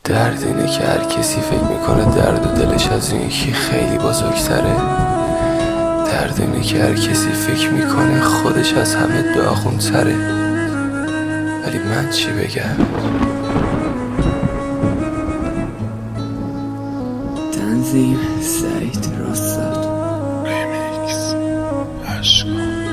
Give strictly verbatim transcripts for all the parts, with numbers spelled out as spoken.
درد اینه که هر کسی فکر میکنه درد و دلش از این یکی خیلی بزرگتره. درد اینه که هر کسی فکر میکنه خودش از همه داغونتره. ولی من چی بگم؟ تنظیم سعید راستاد ریمیکس عشقا.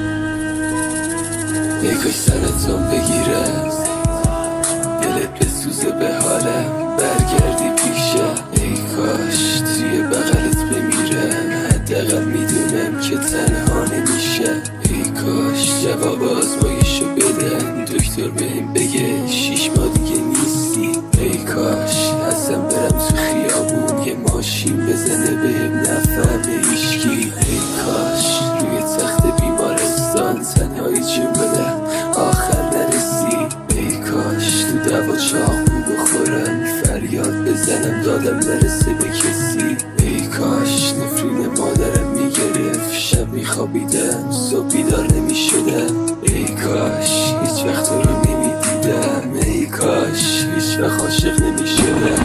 یکاش سرتون بگیرم، دلت بسوزه به حالم، برگردی پیشم. ای کاش توی بغلت بمیرم، حداقل میدونم که تنها نمیشم. ای کاش جواب آزمایشو بدن، دکتر بهم بگه شیش ماه دیگه نیستی. ای کاش ازم برم تو خیابون، یه ماشین بزنه بهم نفهمه هیچکی. ای کاش روی تخت بیمارستان تنهایی جون بدم، آخر نرسی. ای کاش تو دوا چاقو بخورم، فریاد بزنم دادم نرسه به کسی. ای کاش نفرین مادرم میگرفت، شب میخوابیدم صبح بیدار نمیشدم. ای کاش هیچ وقت رو نمیدیدم، ای کاش هیچ وقت عاشق نمیشدم.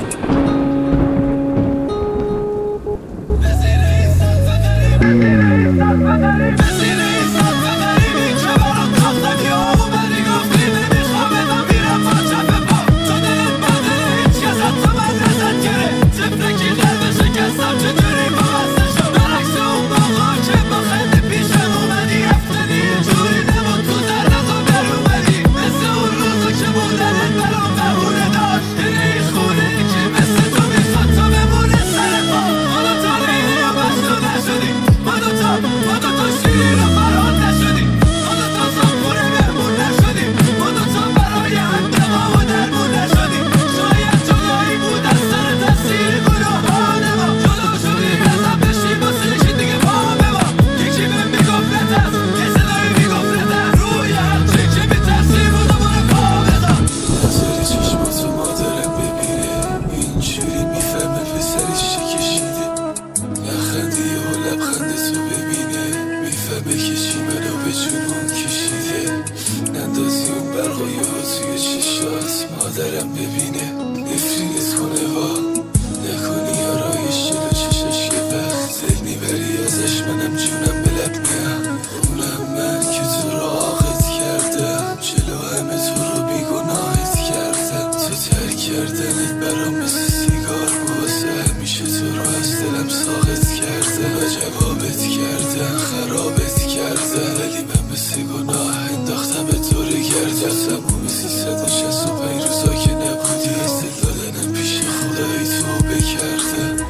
بکشی منو به جنون کشیده، نندازی اون برقای ها توی چشات، مادرم ببینه نفرینت کنه ها، نکنی آرایش جلو چشاش که وقت دل میبری ازش، منم جونم به لب میام. اونم من که تو رو عاقت کردم، جلو همه تو رو بیگناهت کردم. تو ترک کردنت برام مثل سیگار بازه، همیشه تو رو از دلم ساقط کردم و جوابت کردم خرابت کردم. ولی من مثل گناه انداختم به دور گردم، تموم سیصد و شصت و پنج روزا که نبودی، از دل دادنم پیش خدایی تو بکردم.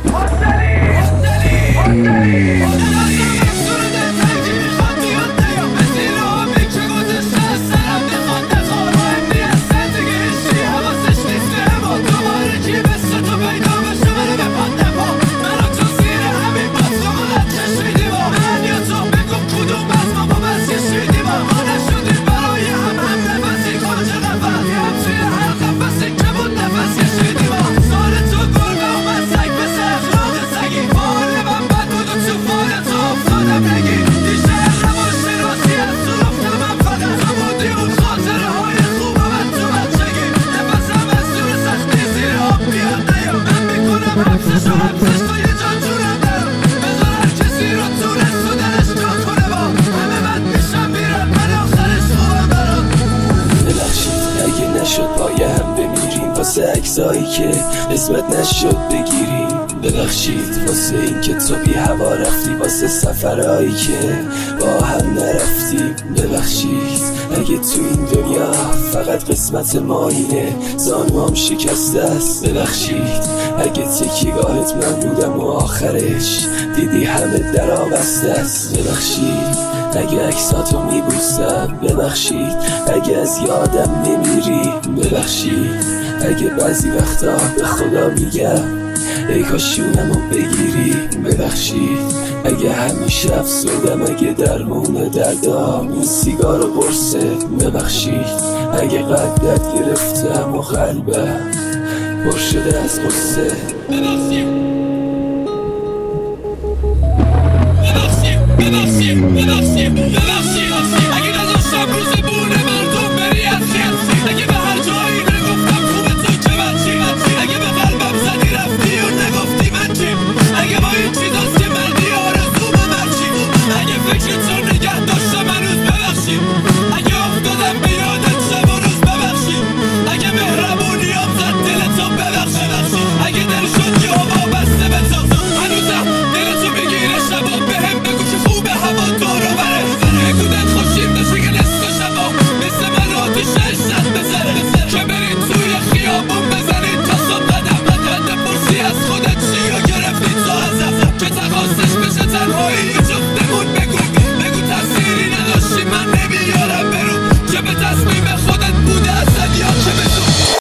واسه عکسایی که قسمت نشد بگیریم، ببخشید واسه این که تو بی هوا رفتی، واسه سفرهایی که با هم نرفتیم. ببخشید اگه تو این دنیا فقط قسمت ما اینه، زانوام شکسته است. ببخشید اگه تکیگاهت من بودم و آخرش دیدی همه درا بسته است. ببخشید اگه عکساتو میبوسم، ببخشید اگه از یادم نمیری، ببخشید اگه بعضی وقتا به خدا میگم ای کاش جونمو بگیری. ببخشید اگه همیشه افسردم، اگه درمون دردام این سیگار و قرصه. ببخشید اگه قدرت گرفتم و قلبم پر شده از قصه. ببخشید ببخشید ببخشید ببخشید ببخشید